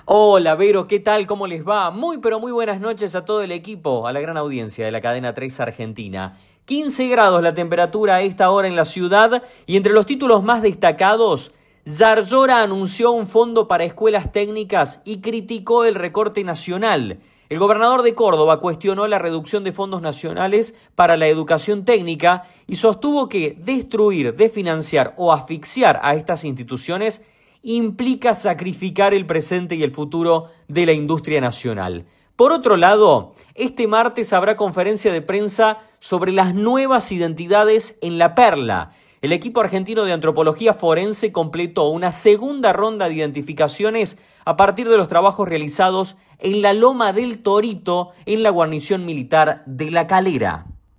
Hola, Vero, ¿qué tal? ¿Cómo les va? Muy, pero muy buenas noches a todo el equipo, a la gran audiencia de la cadena 3 Argentina. 15 grados la temperatura a esta hora en la ciudad y entre los títulos más destacados, Yarlora anunció un fondo para escuelas técnicas y criticó el recorte nacional. El gobernador de Córdoba cuestionó la reducción de fondos nacionales para la educación técnica y sostuvo que destruir, desfinanciar o asfixiar a estas instituciones implica sacrificar el presente y el futuro de la industria nacional. Por otro lado, este martes habrá conferencia de prensa sobre las nuevas identidades en La Perla. El equipo argentino de antropología forense completó una segunda ronda de identificaciones a partir de los trabajos realizados en la Loma del Torito en la guarnición militar de La Calera.